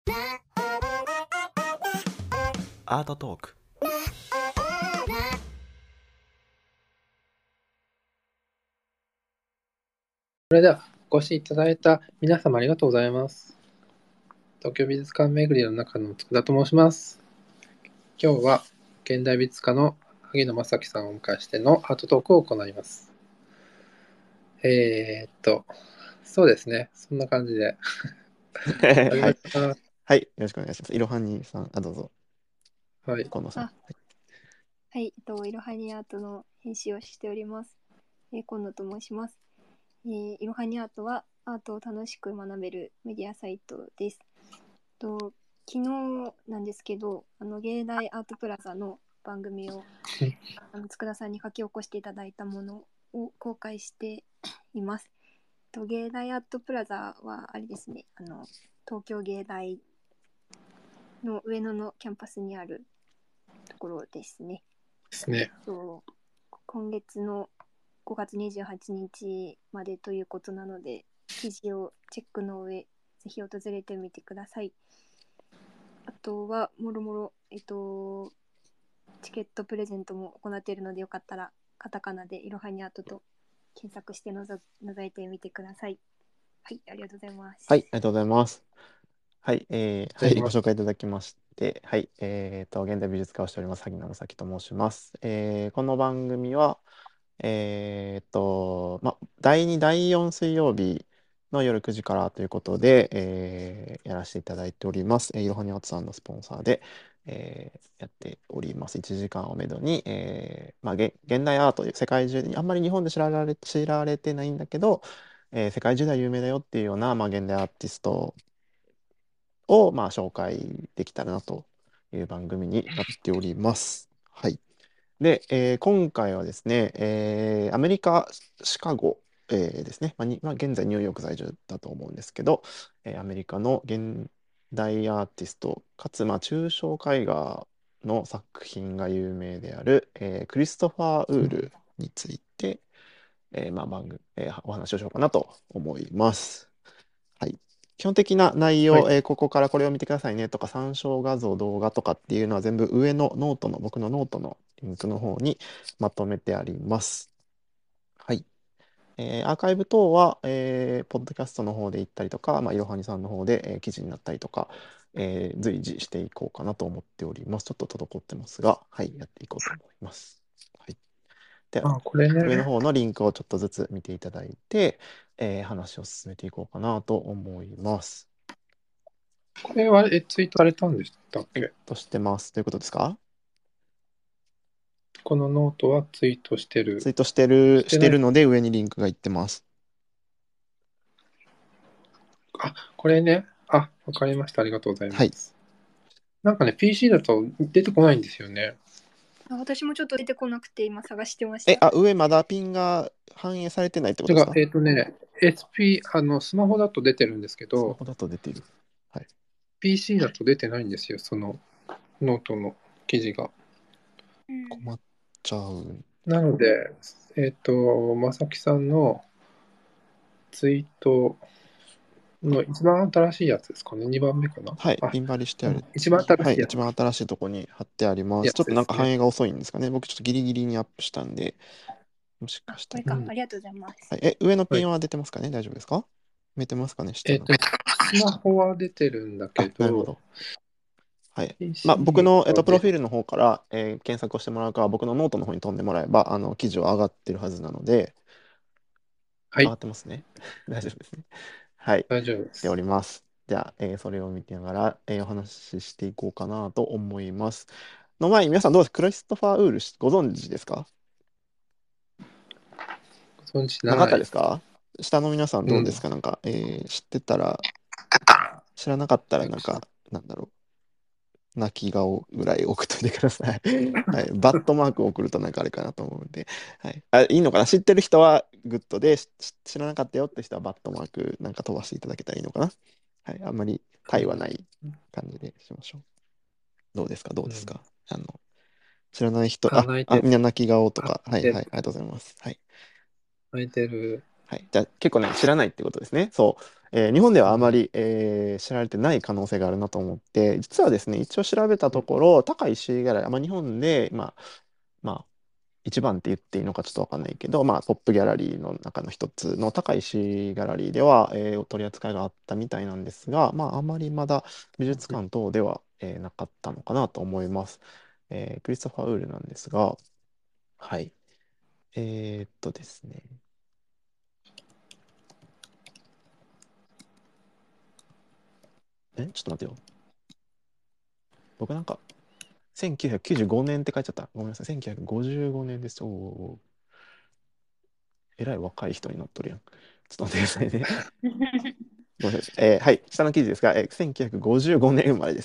アートトーク。 それではお越しいただいた皆様ありがとうございます。東京美術館巡りの中の佃と申します。今日は現代美術家の萩野正樹さんをお迎えしてのアートトークを行います。そうですね、そんな感じで始はい。 めたかな。 はい。よろしくお願いします。いろはにさん、どうぞ。 はい。 近野さん。 はい、いろはにアートの編集をしております。今野と申します。いろはにアートはアートを楽しく学べるメディアサイトです。昨日なんですけど、芸大アートプラザの番組を佃さんに書き起こしていただいたものを公開しています。芸大アートプラザはあれですね、東京芸大の上野のキャンパスにあるところですね。 ですね。 今月の5月28日までということなので、記事をチェックの上、ぜひ訪れてみてください。あとは、もろもろ、チケットプレゼントも行っているので、よかったら、カタカナでいろはにアートと検索して覗いてみてください。はい、ありがとうございます。 はい、ありがとうございます。はい、はい、ごご紹介いただきまして、はい、現代美術家をしております、萩野正樹と申します。この番組は、第2、第4水曜日の夜9時からということで、やらせていただいております。いろはにアートさんのスポンサーで、やっております。1時間をめどに、現代アート、世界中で、あんまり日本で知られてないんだけど、世界中では有名だよっていうような、現代アーティストを、紹介できたらなという番組になっております。はい。で、今回はですね、アメリカ・シカゴ、ですね、現在ニューヨーク在住だと思うんですけど、アメリカの現代アーティストかつ、抽象絵画の作品が有名である、クリストファー・ウールについて、お話をしようかなと思います。はい。基本的な内容、 はいここからこれを見てくださいねとか、参照画像、動画とかっていうのは全部上の僕のノートのリンクの方にまとめてあります。はい。アーカイブ等は、ポッドキャストの方で行ったりとか、いろはにさんの方で、記事になったりとか、随時していこうかなと思っております。ちょっと滞ってますが、はい、やっていこうと思います。はい。で、 これね。 上の方のリンクをちょっとずつ見ていただいて、話を進めていこうかなと思います。 これはツイートされたんでしたっけ？ してますということですか？ このノートはツイートしてる。 ツイートしてるしてないので上にリンクがいってます。 これね。わかりました。ありがとうございます。 はい。 なんかね、PC だと出てこないんですよね。 私もちょっと出てこなくて今探してました。 上まだピンが反映されてないってことですか？ SP、スマホだと出てるんですけスマど、 ホだと出ている。はい。 PC だと出てないんですよ、そのノートの記事が。 困っちゃう。 なので、まさきさんのツイートの一番新しいやつですかね、2番目かな。 はい。ピン張りしてある。 一番新はい。 しいやつ。 一番新しいところに貼ってあります。ちょっとなんか反映が遅いんですかね。僕ちょっとギリギリにアップしたんで、もしかしたら。 ありがとうございます。 はい。上のピンは出てますかね？大丈夫ですか？見えてますかね？下の。 スマホは出てるんだけど、 なるほど。はい。 PC 僕の、 はプロフィールの方から、検索をしてもらうか、僕のノートの方に飛んでもらえば、記事は上がってるはずなので、 はい上がってますね。大丈夫ですね。はい。 大丈夫でしておす。 ります。じゃあ、それを見てながら、お話ししていこうかなと思います。の前に、皆さんどうですか？クリストファー・ウールご存知ですか？ ご存知なかったない。 ですか？下の皆さんどうですか？なんか、知ってたら、知らなかったら、なんか、なんだろう。泣き顔ぐらい送っといてください。はい、バットマークを送るとなんかあれかなと思うんで、はい、いいのかな？知ってる人はグッドで、知らなかったよって人はバットマークなんか飛ばしていただけたらいいのかな？はい、あんまり対はない感じでしましょう。どうですか？知らない人、 泣いてる。 みんな泣き顔とか、はい、 ではい、ありがとうございます。はい。 泣いてる。 はい、じゃあ結構ね、知らないってことですね。そ日本ではあまり、知られてない可能性があるなと思って、実はですね、一応調べたところ、高石ギャラリー、日本で、まあ、一番って言っていいのかちょっとわかんないけど、トップギャラリーの中の一つの高石ギャラリーでは、お取り扱いがあったみたいなんですが、あまりまだ美術館等では、なかったのかなと思います。クリストファー・ウールなんですが、はい。ですね。ちょっと待ってよ。僕なんか、1995年って書いちゃった。ごめんなさい。1955年です。えらい若い人になっとるやん。ちょっと待ってくださいね。ごめんなさい。はい、下の記事ですが、1955年生まれです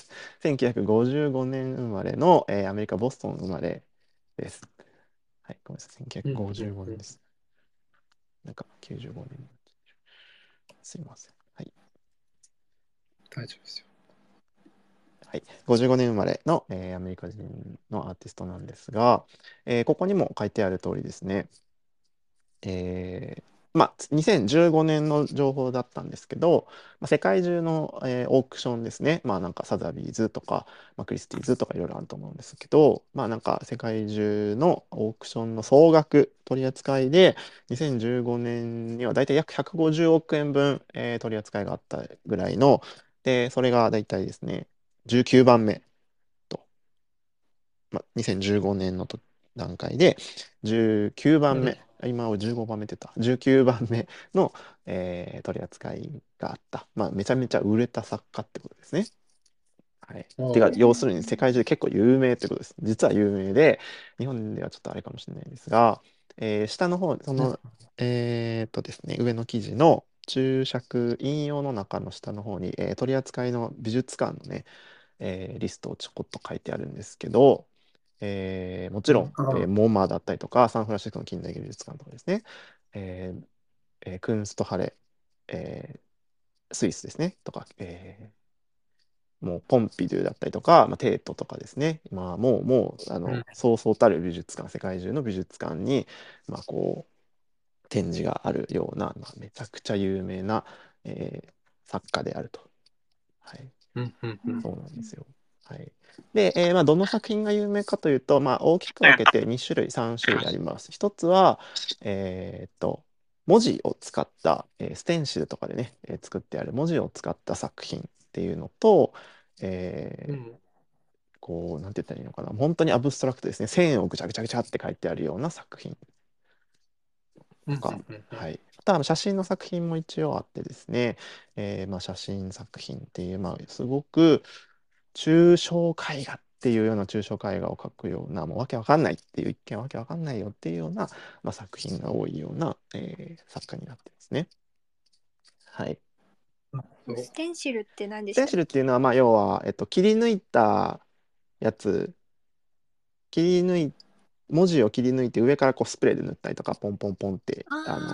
。1955年生まれの、アメリカ・ボストン生まれです。はい、ごめんなさい。1955年です。なんか95年。すいません。はい。 大丈夫ですよ。 はい、55年生まれの、アメリカ人のアーティストなんですが、ここにも書いてある通りですね、2015年の情報だったんですけど、世界中の、オークションですね、なんかサザビーズとか、クリスティーズとかいろいろあると思うんですけど、なんか世界中のオークションの総額取り扱いで、2015年にはだいたい約150億円分、取り扱いがあったぐらいの、で、それがだいたいですね、19番目と、2015年の段階で19番目、今を15番目って言った、19番目の、取り扱いがあった。めちゃめちゃ売れた作家ってことですね。はい。てか、要するに世界中で結構有名ってことです。実は有名で、日本ではちょっとあれかもしれないですが、下の方、ですね、上の記事の注釈、引用の中の下の方に、取り扱いの美術館のね、リストをちょこっと書いてあるんですけど、もちろん、モマだったりとか、サンフランシスコの近代美術館とかですね、クンストハレ、スイスですね、とか、もうポンピドゥだったりとか、テートとかですね、もうそうそうたる美術館、世界中の美術館に、こう、展示があるような、めちゃくちゃ有名な、作家であると。はい。そうなんですよ。はい。で、どの作品が有名かというと、大きく分けて2種類、3種類あります。一つは、文字を使った、ステンシルとかでね、作ってある文字を使った作品っていうのと、こう、なんて言ったらいいのかな、本当にアブストラクトですね、線をぐちゃぐちゃぐちゃって書いてあるような作品とか、はい。あとは写真の作品も一応あってですね、写真作品っていう、すごく抽象絵画っていうような抽象絵画を描くような、もうわけわかんないっていう、一見わけわかんないよっていうような、作品が多いような、作家になってますね。はい。 ステンシルって何でステンしたっけ？ シルっていうのは、要は、切り抜いたやつ、文字を切り抜いて上からこうスプレーで塗ったりとか、ポンポンポンって、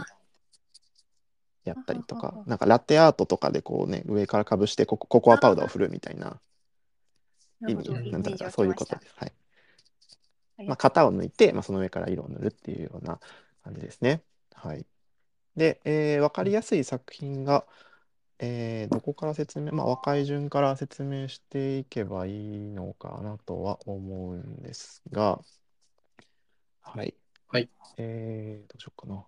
やったりとか、なんかラテアートとかでこうね、上からかぶしてココアパウダーを振るみたいな意味なんだからそういうことです。はい。型を抜いて、その上から色を塗るっていうような感じですね。はい。で、分かりやすい作品が、どこから説明、若い順から説明していけばいいのかなとは思うんですが、はい。 はい。 どうしようかな。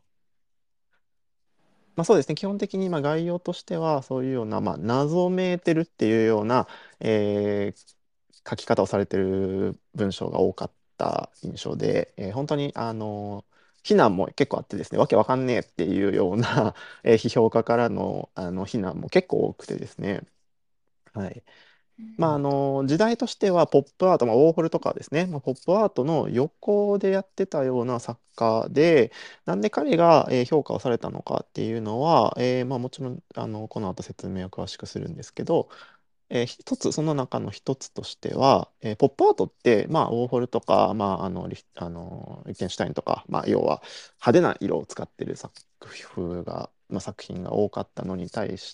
そうですね、基本的に概要としては、そういうような、謎めいてるっていうような、書き方をされてる文章が多かった印象で、本当に、非難も結構あってですね、わけわかんねえっていうような、批評家からの、非難も結構多くてですね、はい。時代としてはポップアート、ウォーホルとかですね、ポップアートの横でやってたような作家で、なんで彼が、評価をされたのかっていうのは、もちろんこの後説明を詳しくするんですけど、その中の一つとしては、ポップアートって、ウォーホルとか、リヒテンシュタインとか、要は派手な色を使ってる作品が多かったのに対して、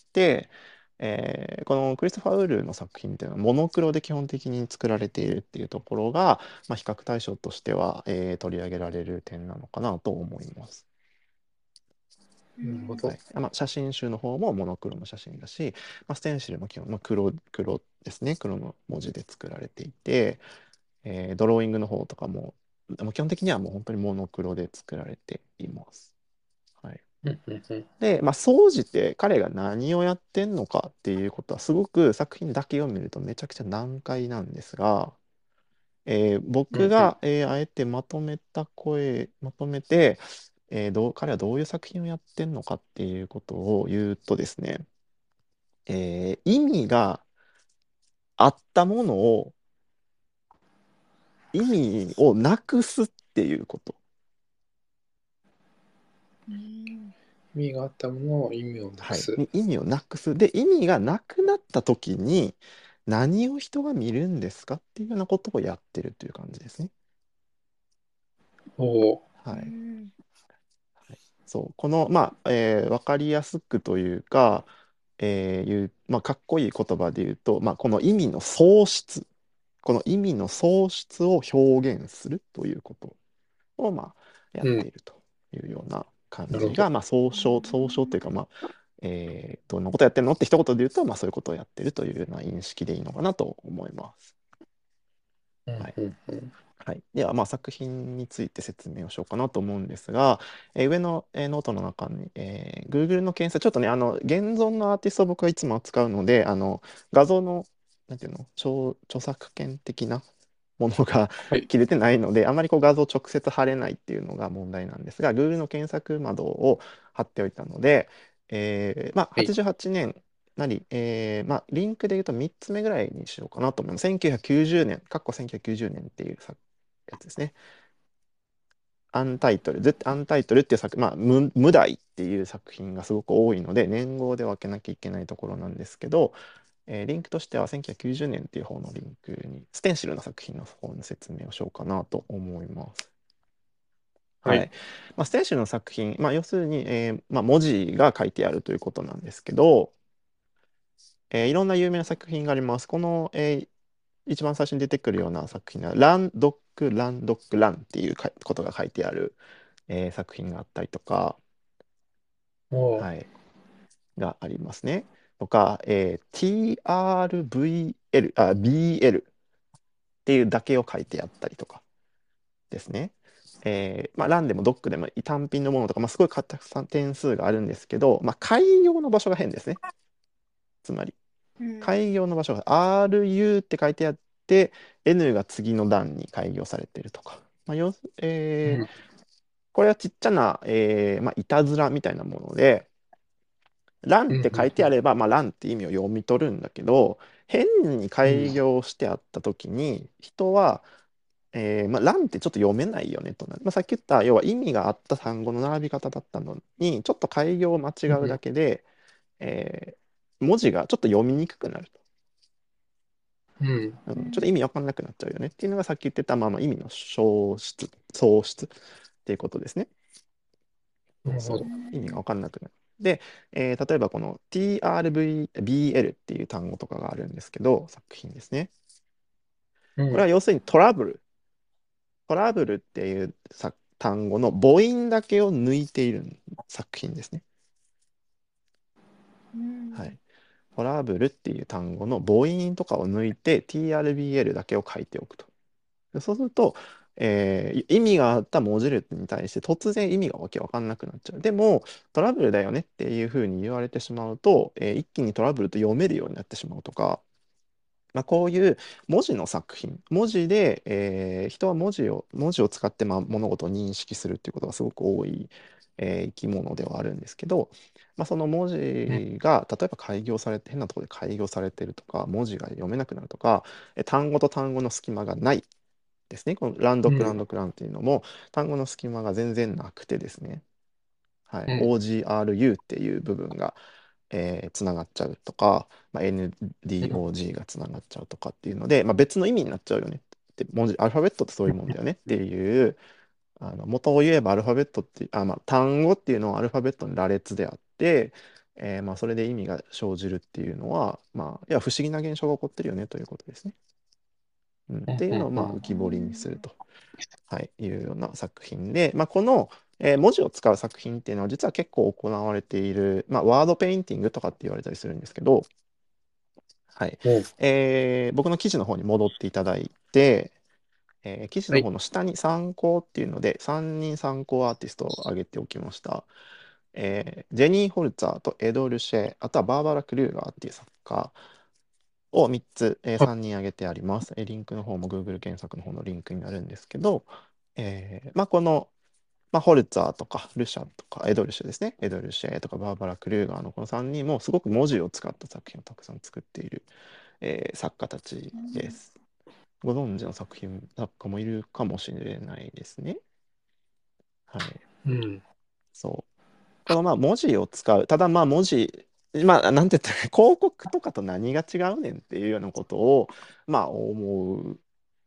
このクリストファー・ウールの作品っていうのはモノクロで基本的に作られているっていうところが、比較対象としては、取り上げられる点なのかなと思います。 なるほど。 はい写真集の方もモノクロの写真だし、ステンシルも基本、黒ですね。黒の文字で作られていて、ドローイングの方とかも基本的にはもう本当にモノクロで作られています。はい。で、総じて彼が何をやってんのかっていうことはすごく作品だけを見るとめちゃくちゃ難解なんですが、僕が、あえてまとめて、彼はどういう作品をやってんのかっていうことを言うとですね、意味があったものを意味をなくすっていうこと。 意味があったものを意味をなくす。 意味をなくす。で、意味がなくなった時に何を人が見るんですかっていうようなことをやってるという感じですね。はい。そう、この、わかりやすくというか、かっこいい言葉で言うと、この意味の喪失、この意味の喪失を表現するということを、やっているというような感じが、総称というか、どんなことやってるのって一言で言うと、そういうことをやってるというような認識でいいのかなと思います。はい、では、作品について説明をしようかなと思うんですが、上の、ノートの中に、Google の検索、ちょっとね、現存のアーティストを僕はいつも扱うので、画像の、なんていうの、著作権的なものが切れてないので、あまりこう画像直接貼れないっていうのが問題なんですが、Google の検索窓を貼っておいたので、88年なり、リンクで言うと3つ目ぐらいにしようかなと思います。1990年、1990年っていうやつですね。アンタイトルっていう無題っていう作品がすごく多いので、年号で分けなきゃいけないところなんですけど、リンクとしては1990年っていう方のリンクに、ステンシルの作品の方の説明をしようかなと思います。はい。ステンシルの作品、要するに、文字が書いてあるということなんですけど、いろんな有名な作品があります。この、一番最初に出てくるような作品は、ラン、ドック、ラン、ドック、ランっていうことが書いてある、作品があったりとか、はい、がありますね。とか、BL っていうだけを書いてあったりとかですね。ランでもドックでも単品のものとか、すごいたくさん点数があるんですけど、開業の場所が変ですね。つまり。開業の場所が RU って書いてあって、N が次の段に開業されてるとか。これはちっちゃな、いたずらみたいなもので、ランって書いてあれば、ランって意味を読み取るんだけど、変に開業してあった時に、人は、ランってちょっと読めないよねとなる。さっき言った、要は意味があった単語の並び方だったのに、ちょっと開業を間違うだけで、文字がちょっと読みにくくなると。ちょっと意味わかんなくなっちゃうよねっていうのがさっき言ってた、意味の喪失っていうことですね。意味がわかんなくなる。で、例えばこの TRVBL っていう単語とかがあるんですけど、作品ですね。これは要するにトラブル。トラブルっていう単語の母音だけを抜いている作品ですね。はい。トラブルっていう単語の母音とかを抜いて TRBL だけを書いておくと。そうすると、意味があった文字列に対して突然意味がわけわかんなくなっちゃう。でもトラブルだよねっていうふうに言われてしまうと、一気にトラブルと読めるようになってしまうとか、こういう文字の作品、文字で、人は文字を使って物事を認識するっていうことがすごく多い、生き物ではあるんですけど、その文字が例えば開業されて変なところで開業されてるとか、文字が読めなくなるとか、単語と単語の隙間がないですね。このランドクランドクランっていうのも、単語の隙間が全然なくてですね、OGRU っていう部分がつながっちゃうとか、NDOG がつながっちゃうとかっていうので、別の意味になっちゃうよねってアルファベットってそういうもんだよねっていう元を言えばアルファベットって単語っていうのはアルファベットの羅列であって、それで意味が生じるっていうのは、いや不思議な現象が起こってるよねということですね。っていうのを浮き彫りにすると、いうような作品で、この文字を使う作品っていうのは実は結構行われている、ワードペインティングとかって言われたりするんですけど、はい。 おう僕の記事の方に戻っていただいて、記事はい。 の方の下に参考っていうので、3人参考アーティストを挙げておきました。ジェニー・ホルツァーとエド・ルシェ、あとはバーバラ・クルーガーっていう作家を3つ、 あ 3人挙げてあります。リンクの方も Google 検索の方のリンクになるんですけど、この、ホルツァーとかルシャとかエドルシェですね。エドルシェとかバーバラ・クルーガーのこの3人もすごく文字を使った作品をたくさん作っている、作家たちです。ご存知の作家もいるかもしれないですね。はい。 うん。 そう。この文字を使う。ただ文字、なんて言ったら広告とかと何が違うねんっていうようなことを、思う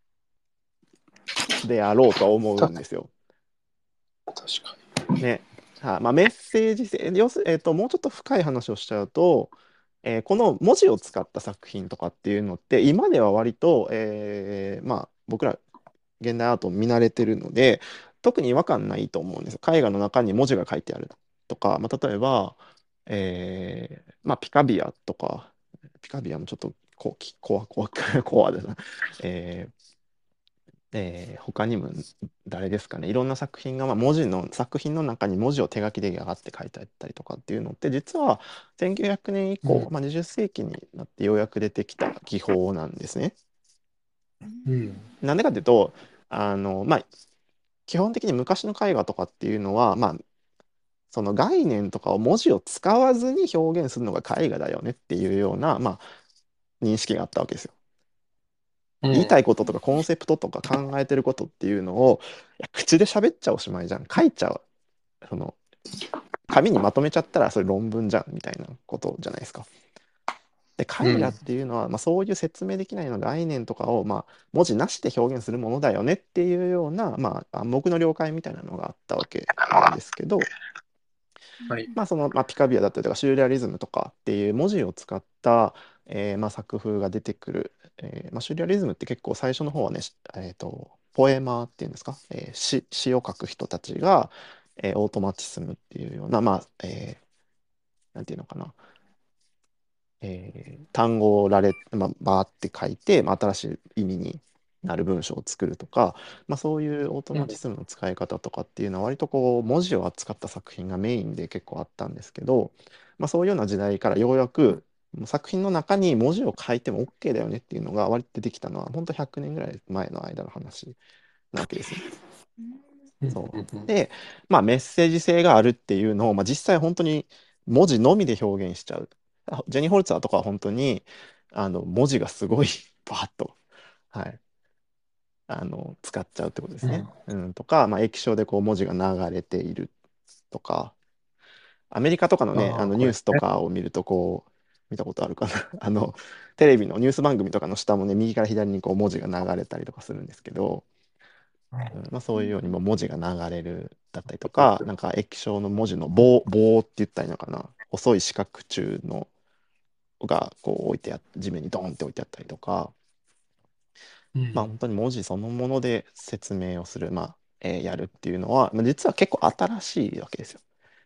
であろうとは思うた、 んですよ。 確かね。メッセージ性、要する、もうちょっと深い話をしちゃうと、この文字を使った作品とかっていうのって、今では割と、僕ら現代アートを見慣れてるので、特に違和感ないと思うんですよ。絵画の中に文字が書いてあるとか、例えば、ピカビアとか、ピカビアもちょっとコアだな。えー他にも誰ですかね、いろんな作品が、作品の中に文字を手書きでガーって書いてあったりとかっていうのって実は1900年以に。 降、20世紀になってようやく出てきた技法なんですね。 うん。 なんでかっていうと基本的に昔の絵画とかっていうのは、その概念とかを文字を使わずに表現するのが絵画だよねっていうような、認識があったわけですよ。言いたいこととかコンセプトとか考えてることっていうのを口で喋っちゃおしまいじゃん。書いちゃう。その紙にまとめちゃったらそれ論文じゃんみたいなことじゃないですか。で絵画っていうのは、そういう説明できないような概念とかを、文字なしで表現するものだよねっていうような、暗黙の了解みたいなのがあったわけなんですけど、 はい。 ピカビアだったりとかシューレアリズムとかっていう文字を使った、作風が出てくる、シューレアリズムって結構最初の方はね、ポエマーっていうんですか、詩を書く人たちが、オートマティスムっていうような、なんていうのかな、単語をバーって書いて、新しい意味になる文章を作るとか、そういうオートマティスムの使い方とかっていうのは割とこう文字を扱った作品がメインで結構あったんですけど、そういうような時代からようやく作品の中に文字を書いても OK だよねっていうのが割と出てきたのは本当100年ぐらい前の間の話なわけですね。そう。で、メッセージ性があるっていうのを、実際本当に文字のみで表現しちゃう。ジェニー・ホルツァーとかは本当に文字がすごいバーッと、はい、使っちゃうってことですね。とか、液晶でこう文字が流れているとか、アメリカとかのね、ニこれね。 ュースとかを見るとこう、見たことあるかな。テレビのニュース番組とかの下もね、右から左にこう文字が流れたりとかするんですけど、そういうようにも文字が流れるだったりとか、なんか液晶の文字の棒って言ったらいいのかな、細い四角柱のがこう置いて地面にドーンって置いてあったりとか、本当に文字そのもので説明をする、やるっていうのは、実は結構新しいわけですよ。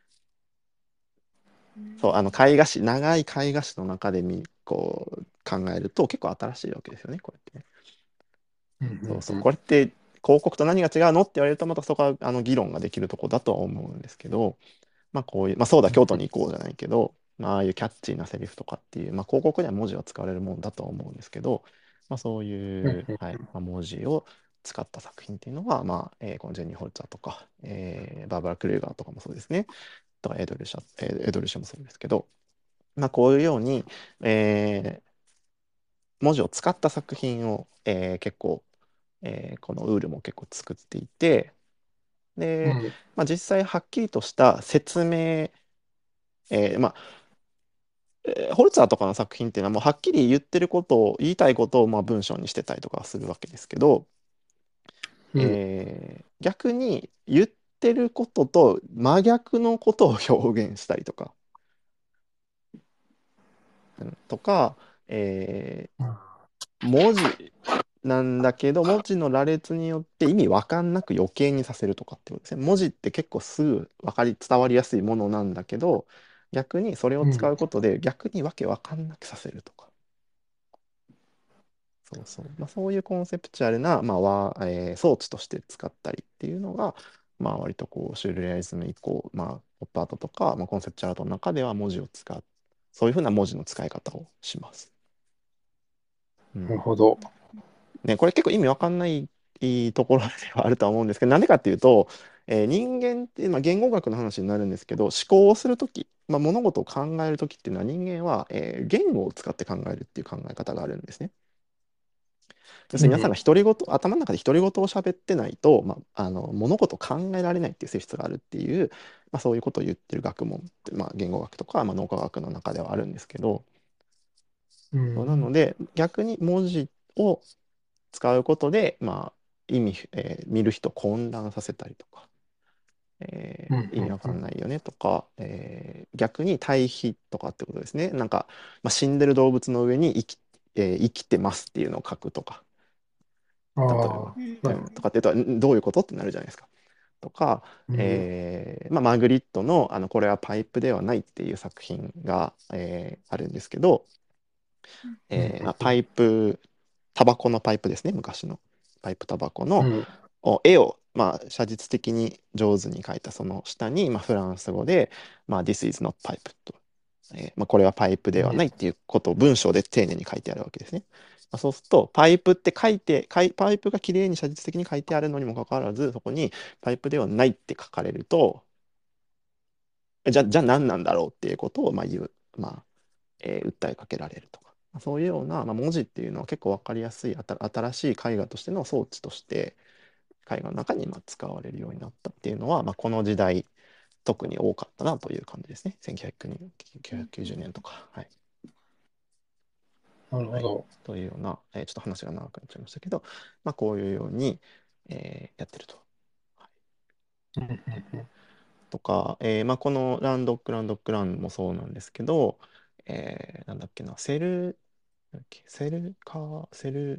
そう、長い絵画史の中でこう考えると結構新しいわけですよね、こうやってね。そうそう、これって広告と何が違うのって言われるとまたそこは議論ができるとこだとは思うんですけど、こういう、そうだ京都に行こうじゃないけど、ああいうキャッチーなセリフとかっていう、広告には文字は使われるもんだとは思うんですけど、そういう、はい、文字を使った作品っていうのは、このジェニー・ホルツァーとか、バーバラ・クレーガーとかもそうですね、とかエドルシャもそうですけど、こういうように、文字を使った作品を、結構、このウールも結構作っていて、で、実際はっきりとした説明、ホルツァーとかの作品っていうのはもうはっきり言ってることを言いたいことを文章にしてたりとかするわけですけど、逆に言ってることと真逆のことを表現したりとか、とか、文字なんだけど、文字の羅列によって意味わかんなく余計にさせるとかってことですね。文字って結構すぐ伝わりやすいものなんだけど、逆にそれを使うことで逆にわけわかんなくさせるとか。そうそう。そういうコンセプチュアルな、装置として使ったりっていうのが、割とこうシュールレアリズム以降、ポップアートとか、コンセプチュアルアートの中では文字を使う、そういうふうな文字の使い方をします。 なるほど。 ね、これ結構意味わかんないところではあるとは思うんですけど、なんでかっていうと、人間って、言語学の話になるんですけど、思考をするとき、物事を考えるときっていうのは人間は、言語を使って考えるっていう考え方があるんですね。要するに皆さんが独り言、頭の中で独り言を喋ってないと、物事を考えられないっていう性質があるっていう、そういうことを言ってる学問って、言語学とか、脳科学の中ではあるんですけど、そうなので逆に文字を使うことで、見る人を混乱させたりとか、意味わかんないよねとか、逆に対比とかってことですね。なんか、死んでる動物の上に生きてますっていうのを書くとか、例えば、とかって言うとどういうことってなるじゃないですか。とか、マグリットのこれはパイプではないっていう作品が、あるんですけど、パイプ、タバコのパイプですね、昔のパイプタバコの絵を、写実的に上手に描いたその下に、フランス語で、This is not pipe と、これはパイプではないっていうことを文章で丁寧に書いてあるわけですね。そうすると、パイプってパイプがきれいに写実的に書いてあるのにもかかわらず、そこにパイプではないって書かれると、じゃあ何なんだろうっていうことを言う、訴えかけられるとか、そういうような、文字っていうのは結構分かりやすい新しい絵画としての装置として絵画の中に使われるようになったっていうのは、この時代特に多かったなという感じですね。1990年とか。はい。 なるほど。 というような、ちょっと話が長くなっちゃいましたけど、こういうように、やってると。とか、このランドックランもそうなんですけど、なんだっけな、セルカー、セル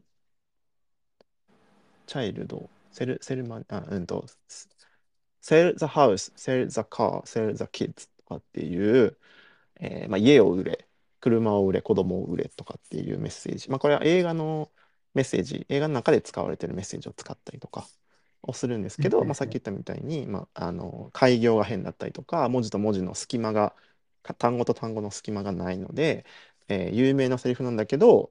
チャイルド、セルマン、セル・ザ・ハウス、セル・ザ・カー、セル・ザ・キッズとかっていう、家を売れ、車を売れ、子供を売れとかっていうメッセージ。これは映画のメッセージ、映画の中で使われてるメッセージを使ったりとかをするんですけど、さっき言ったみたいに、改行が変だったりとか、文字と文字の隙間が、単語と単語の隙間がないので、有名なセリフなんだけど、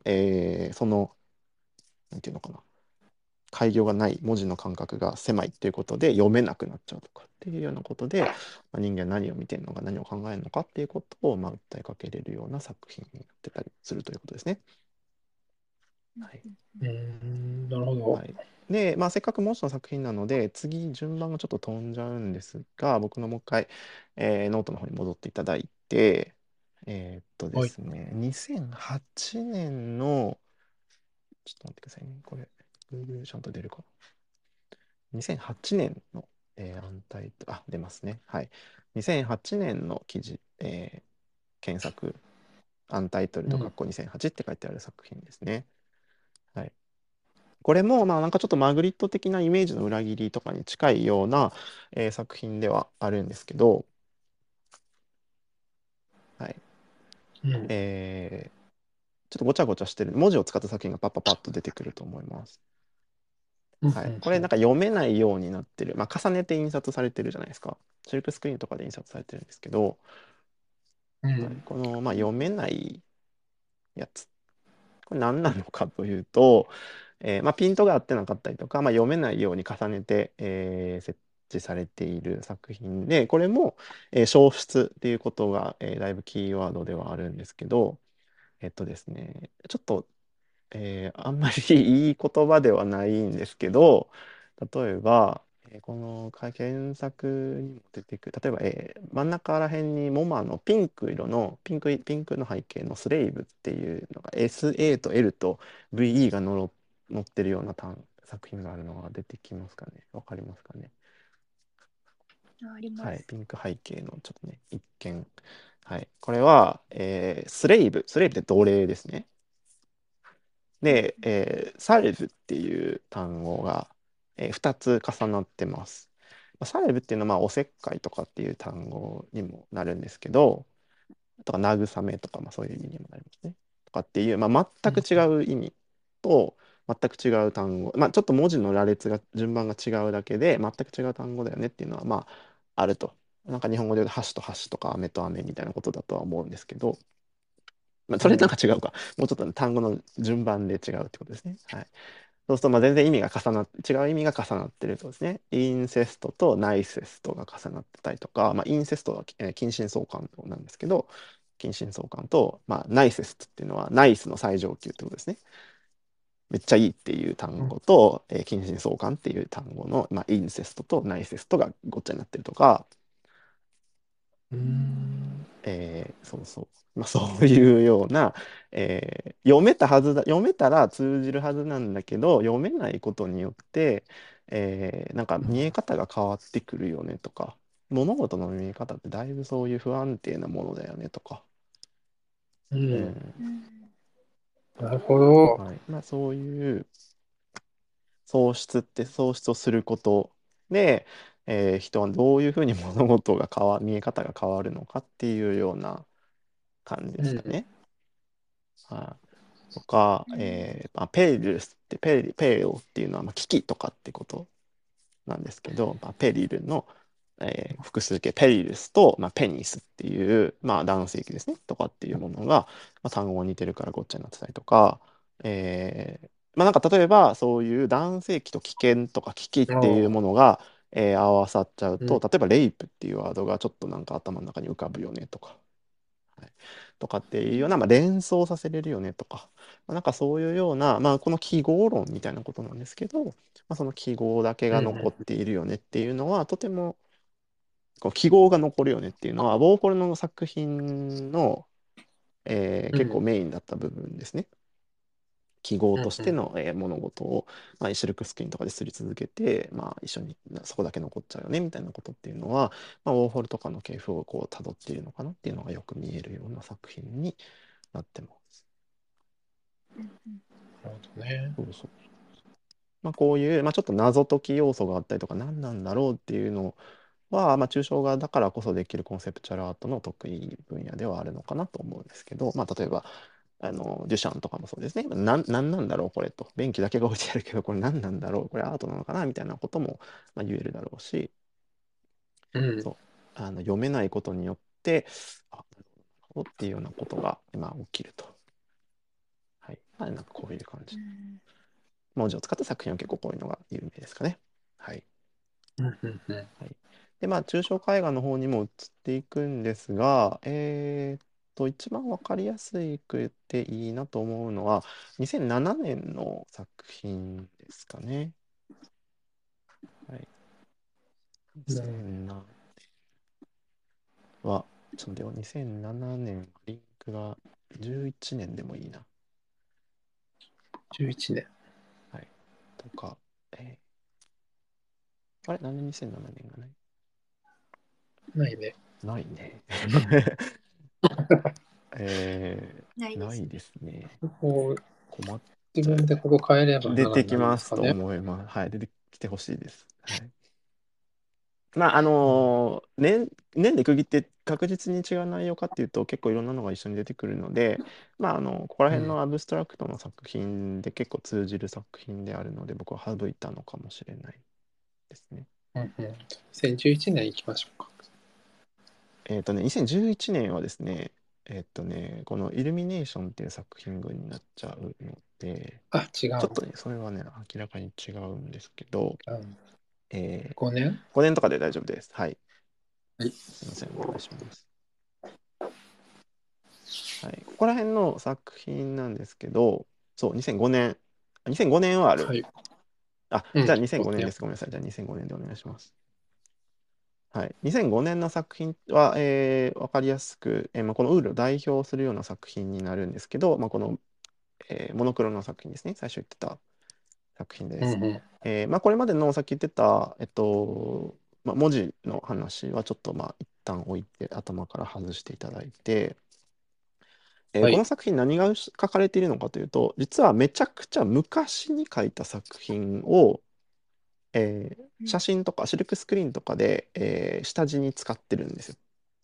なんていうのかな、改行がない文字の間隔が狭いっていうことで読めなくなっちゃうとかっていうようなことで、人間何を見てるのか何を考えるのかっていうことを訴えかけれるような作品になってたりするということですね。はい、 なるほど。 はい、で、せっかく文字の作品なので次順番がちょっと飛んじゃうんですが、僕のもう一回、ノートの方に戻っていただいて、ですね、2008年のちょっと待ってくださいね、これ Google ちゃんと出るかな。2008年の、出ますね。はい。2008年の記事、検索、アンタイトルド2008って書いてある作品ですね。はい。これも、なんかちょっとマグリット的なイメージの裏切りとかに近いような、作品ではあるんですけど、はい。ちょっとごちゃごちゃしてる、文字を使った作品がパッパッと出てくると思います。はい、これなんか読めないようになってる、重ねて印刷されてるじゃないですか。シルクスクリーンとかで印刷されてるんですけど、はい、この、読めないやつ、これ何なのかというと、ピントが合ってなかったりとか、読めないように重ねて、設置されている作品で、これも、消失っていうことが、だいぶキーワードではあるんですけど、ですね、ちょっとあんまりいい言葉ではないんですけど、例えば、この検索にも出てくる、例えば、真ん中ら辺にモマのピンクの背景のスレイブっていうのが SA と L と VE が載ってるような作品があるのが出てきますかね。わかりますかね。 あります。 はい、ピンク背景のちょっとね、一見。はい、これは、スレイブって奴隷ですね。 で、サレブっていう単語が、2つ重なってます。サレブっていうのはおせっかいとかっていう単語にもなるんですけど、とか慰めとか、そういう意味にもなりますね。とかっていう、全く違う意味と全く違う単語、ちょっと文字の羅列が順番が違うだけで全く違う単語だよねっていうのはあると。なんか日本語で言うと箸と箸とか飴と飴みたいなことだとは思うんですけど、それなんか違うか。もうちょっと単語の順番で違うってことですね。はい。そうすると全然意味が違う意味が重なってるとですね。インセストとナイセストが重なってたりとか、インセストは、近親相関なんですけど、近親相関と、ナイセストっていうのはナイスの最上級ってことですね。めっちゃいいっていう単語と、近親相関っていう単語の、インセストとナイセストがごっちゃになってるとか、そうそう。そういうような、読めたら通じるはずなんだけど、読めないことによって、なんか見え方が変わってくるよねとか、物事の見え方ってだいぶそういう不安定なものだよねとか、 なるほど。 はい。そういう喪失をすることで、人はどういうふうに物事が見え方が変わるのかっていうような感じですかね。とか、ペリルスってペリルっていうのは危機とかってことなんですけど、ペリルの、複数形ペリルスと、ペニスっていう、男性器ですねとかっていうものが、単語が似てるからごっちゃになってたりとか、なんか例えばそういう男性器と危険とか危機っていうものが、合わさっちゃうと、例えばレイプっていうワードがちょっとなんか頭の中に浮かぶよねとか。はい、とかっていうような、連想させれるよねとか、なんかそういうような、この記号論みたいなことなんですけど、その記号だけが残っているよねっていうのは、とてもこう記号が残るよねっていうのはウォーホルの作品の、結構メインだった部分ですね。記号としての、物事を、シルクスクリーンとかですり続けて、一緒にそこだけ残っちゃうよねみたいなことっていうのは、ウォーホルとかの系譜をこう辿っているのかなっていうのがよく見えるような作品になってます。 なるほどね。 そうそう。こういう、ちょっと謎解き要素があったりとか何なんだろうっていうのは、抽象画だからこそできるコンセプチュアルアートの得意分野ではあるのかなと思うんですけど、例えばデュシャンとかもそうですね。なんなんだろうこれと。便器だけが置いてあるけど、これ何なんだろうこれアートなのかなみたいなことも、言えるだろうし、そう読めないことによって、なるほどっていうようなことが今起きると。はい。なんかこういう感じ。文字を使った作品は結構こういうのが有名ですかね。はい。はい、で、抽象絵画の方にも移っていくんですが、一番わかりやすくていいなと思うのは、2007年の作品ですかね。はい。2007は、ちょっと待ってよ、2007年、リンクが11年でもいいな。 11年。 はい。とか、あれなんで2007年がないないね。 ないね。ないですね。 こう困っ自ちゃう。 分でここ変えればな出てらないんできますとすかね。 思います。はい、出てきてほしいです。はい。年で区切って確実に違う内容かっていうと結構いろんなのが一緒に出てくるので、ここら辺のアブストラクトの作品で結構通じる作品であるので、僕は省いたのかもしれないですね。 2011年いきましょうか。 2011年はですね、このイルミネーションっていう作品群になっちゃうので、 違う。 ちょっとね、それはね、明らかに違うんですけど、 5年 5年とかで大丈夫です。はい。 はい。 すいません、お願いします。はい。ここら辺の作品なんですけど、そう、2005年。2005年はある。 はい。 じゃあ2005年です。ごめんなさい。じゃあ2005年でお願いします。はい。2005年の作品は、わかりやすく、このウールを代表するような作品になるんですけど、この、モノクロの作品ですね。最初言ってた作品です。これまでのさっき言ってた、文字の話はちょっと一旦置いて頭から外していただいて、 はい。 この作品何が書かれているのかというと、実はめちゃくちゃ昔に書いた作品を、写真とかシルクスクリーンとかで、下地に使ってるんですよ。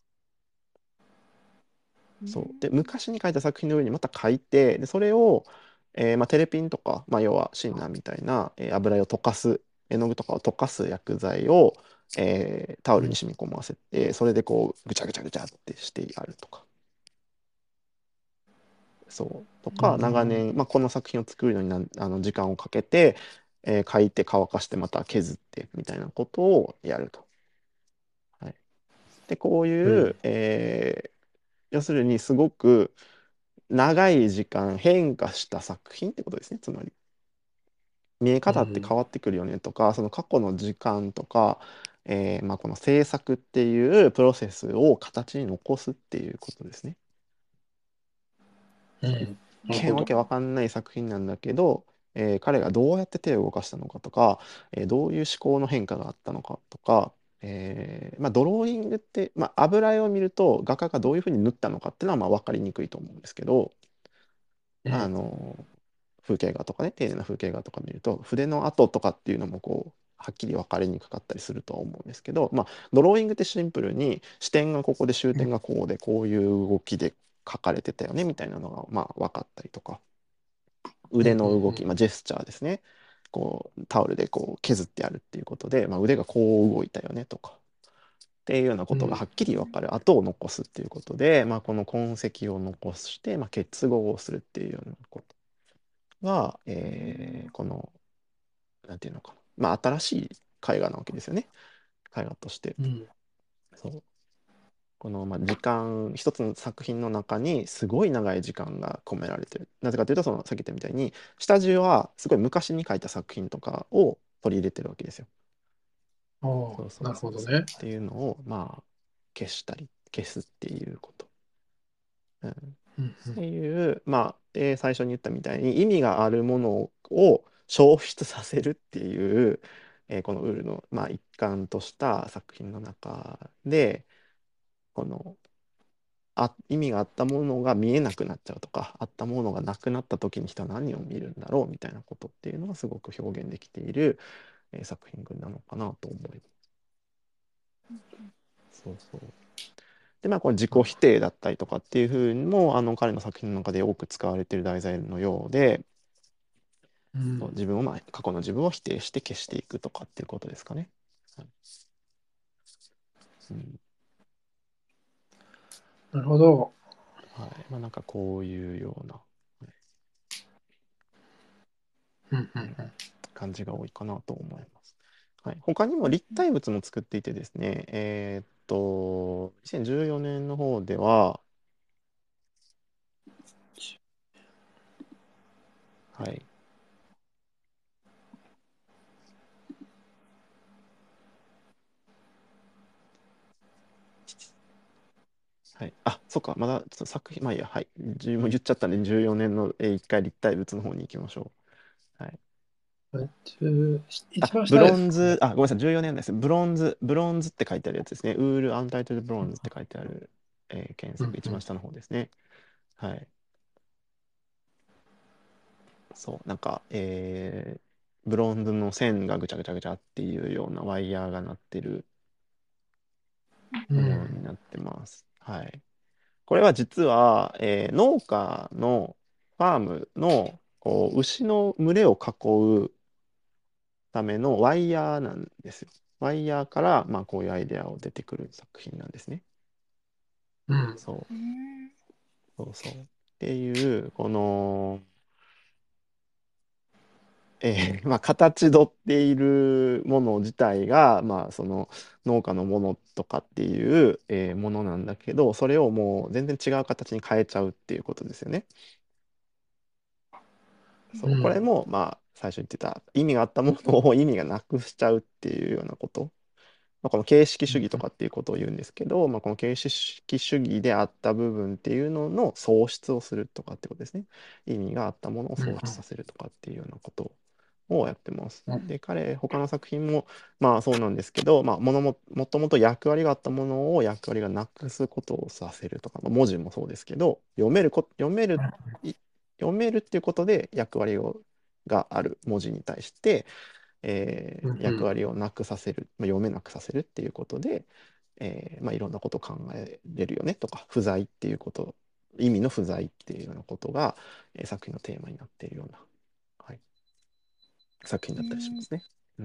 そうで昔に書いた作品の上にまた書いて、でそれを、テレピンとか、要はシンナーみたいな、油絵を溶かす絵の具とかを溶かす薬剤を、タオルにうん。 染み込ませて、それでこうぐちゃぐちゃぐちゃってしてやるとか。そうとうん。 か長年、この作品を作るのに時間をかけて、書いて乾かしてまた削ってみたいなことをやると。はい、でこういう、 うん。 要するにすごく長い時間変化した作品ってことですね。つまり見え方ってうん。 変わってくるよねとか、その過去の時間とか、この制作っていうプロセスを形に残すっていうことですね。そう、一うん。なるほど。 見わけわかんない作品なんだけど、彼がどうやって手を動かしたのかとか、どういう思考の変化があったのかとか、ドローイングって、油絵を見ると画家がどういうふうに縫ったのかっていうのは分かりにくいと思うんですけど、あうん。 の風景画とかね、丁寧な風景画とか見ると筆の跡とかっていうのもこうはっきり分かりにくかったりするとは思うんですけど、ドローイングってシンプルに視点がここで終点がこうでこういう動きで描かれてたよねみたいなのが分かったりとか、 うん。 腕の動き、 うん。 ジェスチャーですね、こうタオルでこう削ってやるっていうことで、腕がこう動いたよねとかっていうようなことがはっきり分かる跡を残すっていうことで、この痕跡を残して、結合をするっていうようなことが、このなんていうのかな、新しい絵画なわけですよね。絵画として。 うん。 そうこの、時間、一つの作品の中にすごい長い時間が込められてる。なぜかというと、そのさっき言ったみたいに、下地はすごい昔に描いた作品とかを取り入れてるわけですよ。 あそうそあ、なるうそうそう。っほどね。 ていうのを、消すっていうこと。うん、っうん。 ていう、最初に言ったみたいに意味があるものを消失させるっていう、このウールの、一環とした作品の中で、この意味があったものが見えなくなっちゃうとか、あったものがなくなった時に人は何を見るんだろうみたいなことっていうのがすごく表現できている、作品群なのかなと思います。そうそう。で、これ自己否定だったりとかっていうふうにも、彼の作品の中で多く使われている題材のようで、 うん。 自分を、過去の自分を否定して消していくとかっていうことですかね。はい、うん、 なるほど。 はい。なんかこういうような、 うん。ううん、 ん。 感じが多いかなと思います。はい、他にも立体物も作っていてですね、2014年の方では、はい、はい、そっか、まだちょっと作品、いいや、はい、もう言っちゃったんで、14年の、一回立体物の方に行きましょう。はい、 うん。一番ブ下ですかね。 ロンズ、ごめんなさい、14年です。ブロンズって書いてあるやつですね。ウール・アンタイトル・ブロンズって書いてある、検索、 うん。うん。 一番下の方ですね。はい。そう、なんか、ブロンズの線がぐちゃぐちゃぐちゃっていうようなワイヤーが鳴ってるものうん。 になってます。はい。これは実は、農家のファームのこう牛の群れを囲うためのワイヤーなんですよ。ワイヤーから、こういうアイデアを出てくる作品なんですね。 うん。 そう、そうそう。っていう、この、形取っているもの自体が、その農家のものとかっていう、ものなんだけど、それをもう全然違う形に変えちゃうっていうことですよね。そう、これうん。 も、最初言ってた意味があったものを意味がなくしちゃうっていうようなこと。この形式主義とかっていうことを言うんですけど、この形式主義であった部分っていうのの喪失をするとかってことですね。意味があったものをうん。 喪失させるとかっていうようなことをやってます。 うんで、他の作品も、まあそうなんですけど、まあ、もともと役割があったものを役割がなくすことをさせるとか、まあ、文字もそうですけど、読めるっていうことで役割がある文字に対して、役割をなくさせる、まあ、読めなくさせるっていうことで、まあ、いろんなことを考えれるよねとか、不在っていうこと、意味の不在っていうようなことが、作品のテーマになっているような、はい、作品だったりしますね。うん、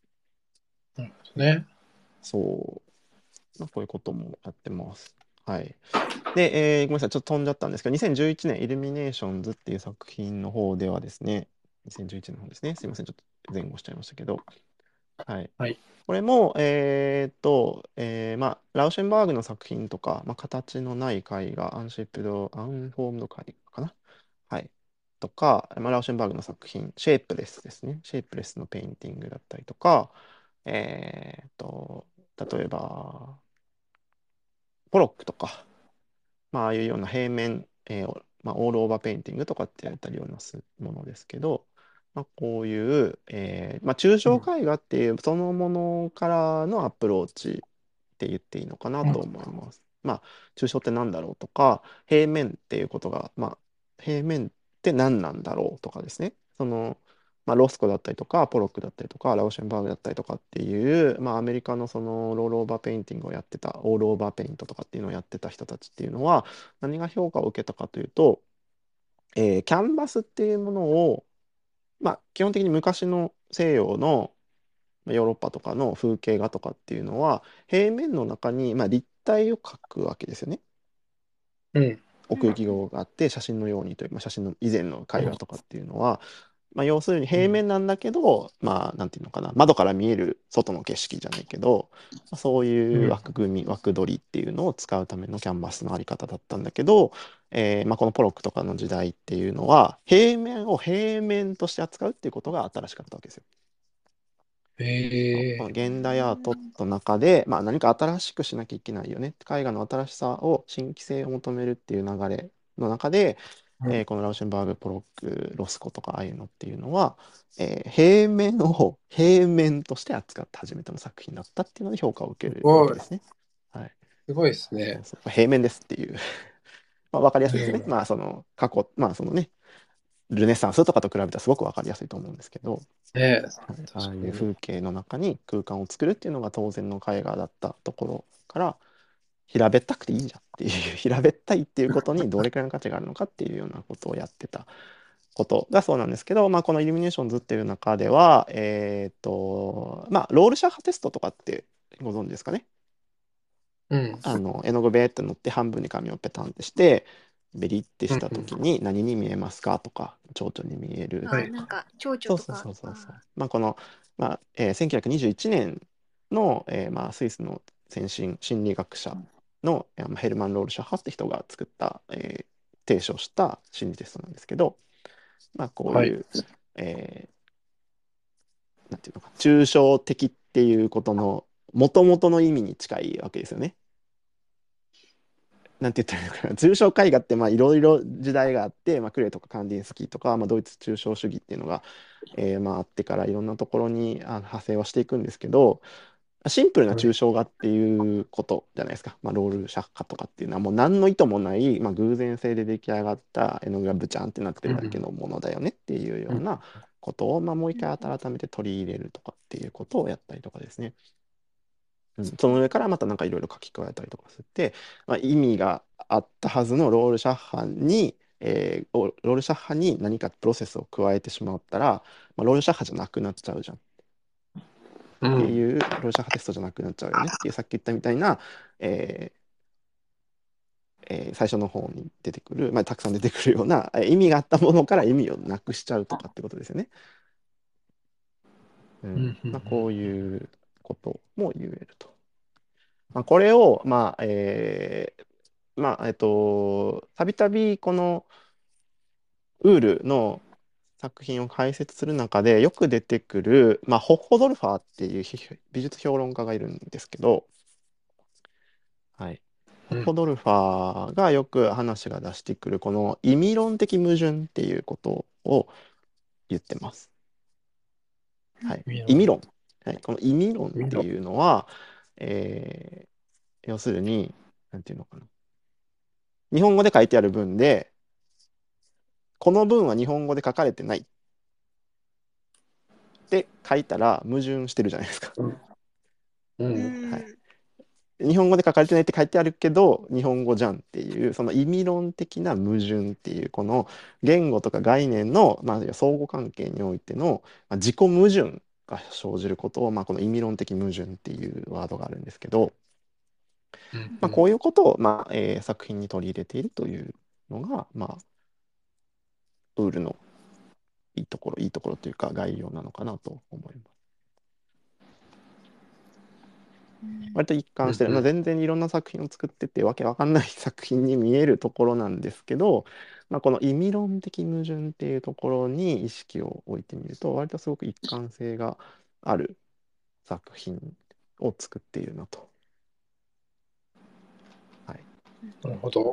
ね。 そう、まあ、こういうこともやってます。はい。で、ごめんなさい、ちょっと飛んじゃったんですけど、2011年、イルミネーションズっていう作品の方ではですね、2011年の方ですね、すいません、ちょっと前後しちゃいましたけど、はい。 はい。 これも、まあ、ラウシェンバーグの作品とか、まあ、形のない絵画、アンシップド、アンフォームド絵画かな。はい。とか、まあ、ラウシェンバーグの作品、シェイプレスですね。シェイプレスのペインティングだったりとか、えっと、例えば、ポロックとか、まあ、ああいうような平面、まあ、オールオーバーペインティングとかって言われたようなものですけど、まあ、こういう、まあ、抽象絵画っていうそのものからのアプローチって言っていいのかなと思います。まあ、抽象って何だろうとか、平面っていうことが、まあ、平面って何なんだろうとかですね。まあ、ロスコだったりとか、ポロックだったりとか、ラウシェンバーグだったりとかっていう、まあ、アメリカのそのロールオーバーペインティングをやってた、オールオーバーペイントとかっていうのをやってた人たちっていうのは、何が評価を受けたかというと、キャンバスっていうものを、まあ、基本的に昔の西洋のヨーロッパとかの風景画とかっていうのは、平面の中に、まあ、立体を描くわけですよね。 うん。 奥行きがあって写真のようにという、まあ、写真の以前の絵画とかっていうのは、まあ、要するに平面なんだけど、まあなんていうのかな、窓から見える外の景色じゃないけど、まあそういう枠組み、枠取りっていうのを使うためのキャンバスのあり方だったんだけど、まあ、このポロックとかの時代っていうのは平面を平面として扱うっていうことが新しかったわけですよ。この現代アートの中で、まあ、何か新しくしなきゃいけないよね。絵画の新しさを、新規性を求めるっていう流れの中で、このラウシェンバーグ、ポロック、ロスコとかああいうのっていうのは、平面を平面として扱って初めての作品だったっていうので評価を受けるわけですね。はい。 すごいですね。 平面ですっていうまあ分かりやすいですね。 うんまあその過去、まあそのね、ルネサンスとかと比べたらすごく分かりやすいと思うんですけど、 ねえ、 はい、ああいう確かに。 風景の中に空間を作るっていうのが当然の絵画だったところから平べったくていいじゃんっていう平べったいっていうことにどれくらいの価値があるのかっていうようなことをやってたことがそうなんですけど、まあ、このイルミネーションズっていう中ではまあロールシャッハテストとかってご存知ですかね。 うん。 絵の具ベーって乗って半分に紙をペタンってしてベリってしたうん。 時に何に見えますかとか蝶々に見えるはい。 なんか、蝶々とか。 まあ、この、まあ1921年の、まあ、スイスの先進心理学者の、ヘルマン・ロールシャッハって人が作った、提唱した心理テストなんですけど、まあ、こうはい。 いう、なんていうのか、抽象的っていうことの元々の意味に近いわけですよね。なんて言ったらいいのかな、抽象絵画っていろいろ時代があって、まあ、クレーとかカンディンスキーとか、まあ、ドイツ抽象主義っていうのが、まあ、あってからいろんなところに派生はしていくんですけど、シンプルな抽象画っていうことじゃないですか。まあ、ロールシャッハとかっていうのはもう何の意図もない、まあ、偶然性で出来上がった絵の具がブチャンってなってるだけのものだよねっていうようなことを、まあ、もう一回改めて取り入れるとかっていうことをやったりとかですね。その上からまたなんかいろいろ書き加えたりとかして、まあ、意味があったはずのロールシャッハに、ロールシャッハに何かプロセスを加えてしまったら、まあ、ロールシャッハじゃなくなっちゃうじゃんっていう、ロールシャッハテストじゃなくなっちゃうよねっていうさっき言ったみたいな、え最初の方に出てくる、まあ、たくさん出てくるような意味があったものから意味をなくしちゃうとかってことですよね。まあ、こういうことも言えると。まあ、これを、たびたびこのウールの作品を解説する中でよく出てくる、まあ、ホッホドルファーっていう美術評論家がいるんですけど、はい、ホッホドルファーがよく話が出してくるこの意味論的矛盾っていうことを言ってます。 はい、 意味論意味論。はい、この意味論って意味論いうのは、え要するに、なんていうのかな。日本語で書いてある文で、この文は日本語で書かれてないって書いたら矛盾してるじゃないですか。 うんううんはい、日本語で書かれてないって書いてあるけど日本語じゃんっていうその意味論的な矛盾っていうこの言語とか概念の、相互関係においての、自己矛盾が生じることを、この意味論的矛盾っていうワードがあるんですけど、こういうことを、作品に取り入れているというのが、ウールのいいところというか概要なのかなと思います。割と一貫してる、全然いろんな作品を作っててわけわかんない作品に見えるところなんですけど、この意味論的矛盾っていうところに意識を置いてみると割とすごく一貫性がある作品を作っているなと。はい。 なるほど。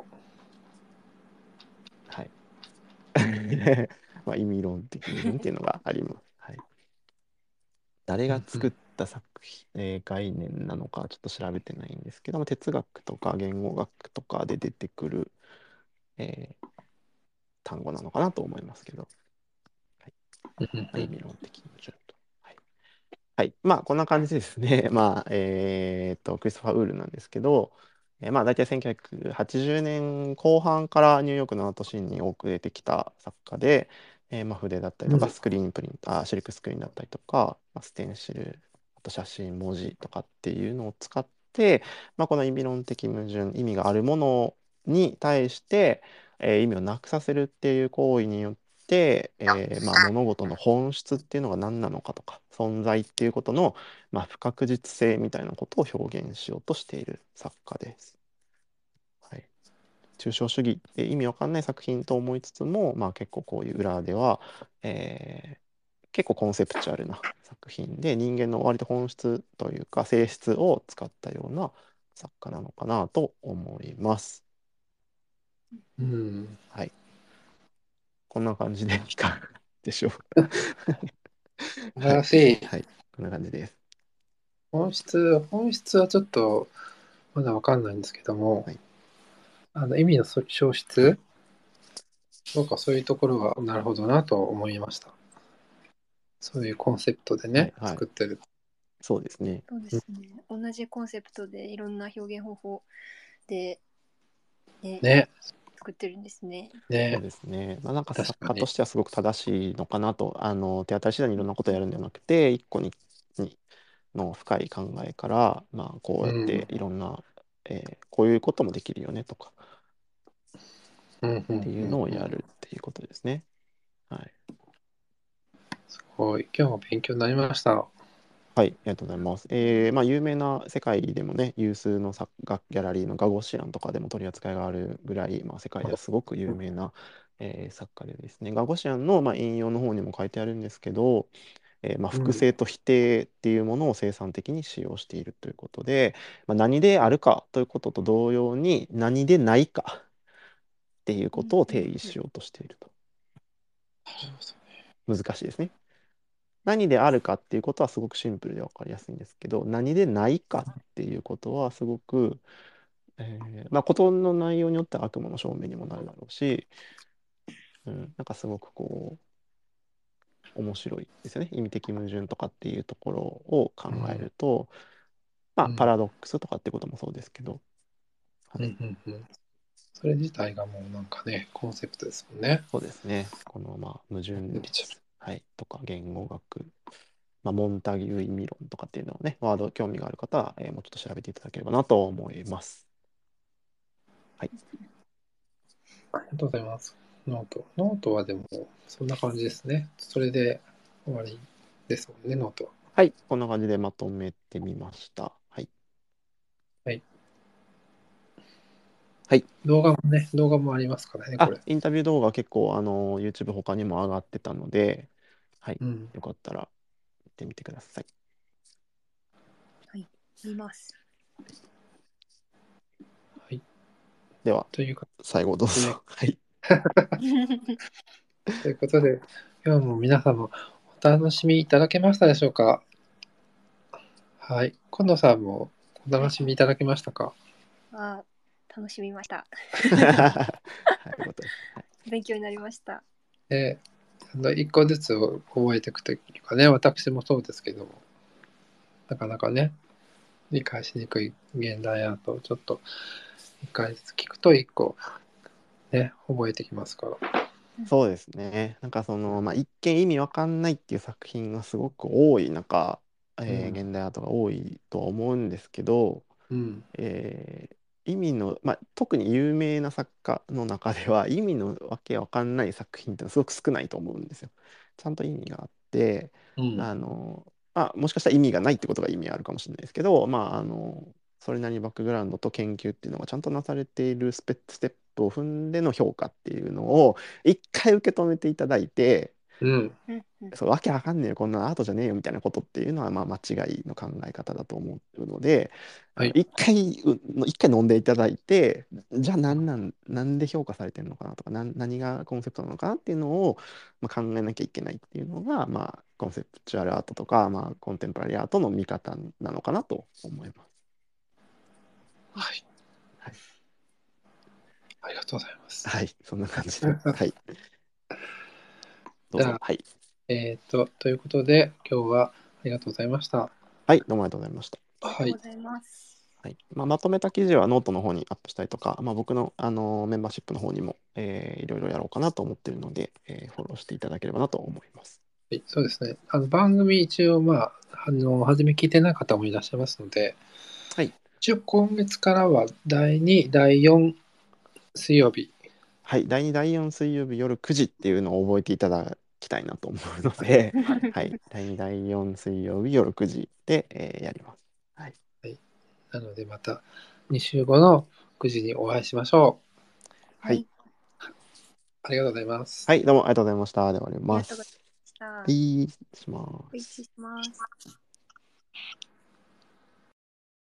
はい。意味論的矛盾っていうのがあります。はい。誰が作った作品、概念なのかちょっと調べてないんですけども、哲学とか言語学とかで出てくる、えー単語なのかなと思いますけど、はい、意味論的矛盾と。はい、はい、こんな感じですね。クリストファー・ウールなんですけど、大体1980年後半からニューヨークのアートシーンに多く出てきた作家で、筆だったりとかスクリーンプリンター、シルクスクリーンだったりとか、ステンシル、あと写真、文字とかっていうのを使って、この意味論的矛盾、意味があるものに対して、意味をなくさせるっていう行為によって、物事の本質っていうのが何なのかとか存在っていうことの、不確実性みたいなことを表現しようとしている作家です。はい、抽象主義って意味わかんない作品と思いつつも、結構こういう裏では、結構コンセプチュアルな作品で人間の割と本質というか性質を使ったような作家なのかなと思います。はい。こんな感じでいかがでしょうか。 素晴らしい。 はい、こんな感じです。 本質はちょっとまだわかんないんですけども、意味の消失とかそういうところはなるほどなと思いました。そういうコンセプトでね、作ってる。 そうですね。 そうですね。同じコンセプトでいろんな表現方法でね作ってるんですね。 そうですね。なんか作家としてはすごく正しいのかなと、手当たり次第にいろんなことをやるんではなくて、一個にの深い考えから、こうやっていろんな、こういうこともできるよねとか、っていうのをやるっていうことですね。はい。 すごい。今日も勉強になりました。 はい、ありがとうございます。有名な世界でもね、有数の作画ギャラリーのガゴシアンとかでも取り扱いがあるぐらい、世界ではすごく有名な、作家でですね、ガゴシアンの、引用の方にも書いてあるんですけど、複製と否定っていうものを生産的に使用しているということで、何であるかということと同様に何でないかっていうことを定義しようとしていると。難しいですね。何であるかっていうことはすごくシンプルで分かりやすいんですけど、何でないかっていうことはすごく、事の内容によっては悪魔の証明にもなるだろうし、なんかすごくこう面白いですよね。意味的矛盾とかっていうところを考えると、パラドックスとかってこともそうですけど、 それ自体がもうなんかね、コンセプトですもんね。 そうですね。この矛盾律、はい、とか言語学、モンタギュー意味論とかっていうのをね、ワード興味がある方は、もうちょっと調べていただければなと思います。はい。 ありがとうございます。ノートはでもそんな感じですね。それで終わりですもんね、ノートは。 はい、こんな感じでまとめてみました。はい。 はい。 はい。 動画もありますからね、これ。 インタビュー動画結構、YouTube 他にも上がってたので、はい。よかったら見てみてください。 はい、見ます。 はい。 では、最後どうぞ。はい。 ということで、今日も皆様、 お楽しみいただけましたでしょうか？はい。今野さんもお楽しみいただけましたか？ あ、楽しみました。 はい、よかったです。はい、 勉強になりました。 一個ずつ覚えていくというかね、私もそうですけども、なかなかね、理解しにくい現代アートをちょっと一回ずつ聞くと一個ね、覚えてきますから。 そうですね。なんかその、一見意味わかんないっていう作品がすごく多い中、現代アートが多いとは思うんですけど、 うん。 え意味の、特に有名な作家の中では意味のわけわかんない作品ってのはすごく少ないと思うんですよ。ちゃんと意味があって、 うん。 もしかしたら意味がないってことが意味あるかもしれないですけど、それなりにバックグラウンドと研究っていうのがちゃんとなされているステップを踏んでの評価っていうのを一回受け止めていただいて、 うん。 うんうん。 そうわけわかんねえよ、こんなアートじゃねえよみたいなことっていうのは間違いの考え方だと思うので、 はい。 一回飲んでいただいて、じゃあなんで評価されてるのかなとか、何がコンセプトなのかなっていうのを、考えなきゃいけないっていうのが、コンセプチュアルアートとか、コンテンポラリーアートの見方なのかなと思います。 はい。 はい、 ありがとうございます。 はい、そんな感じで。はい、どうぞ。 じゃあ、 はい。 ということで、今日はありがとうございました。 はい、どうもありがとうございました。 ありがはい。 とうございます。 はい、まとめた記事はノートの方にアップしたりとか、僕の、メンバーシップの方にも、いろいろやろうかなと思っているので、フォローしていただければなと思います。 はい、そうですね。番組一応、初め聞いてない方もいらっしゃいますので、 はい。 一応今月からは第2、第4水曜日。 はい。第2、第4水曜日夜9時っていうのを覚えていただきたいなと思うので、はい。第2、第4水曜日夜9時で、やります。はい。 はい。なので、また2週後の9時にお会いしましょう。 はい。 ありがとうございます。 はい。どうもありがとうございました。では終わりありがとうございます。 ました。 はい。失礼しまおす。 一致します。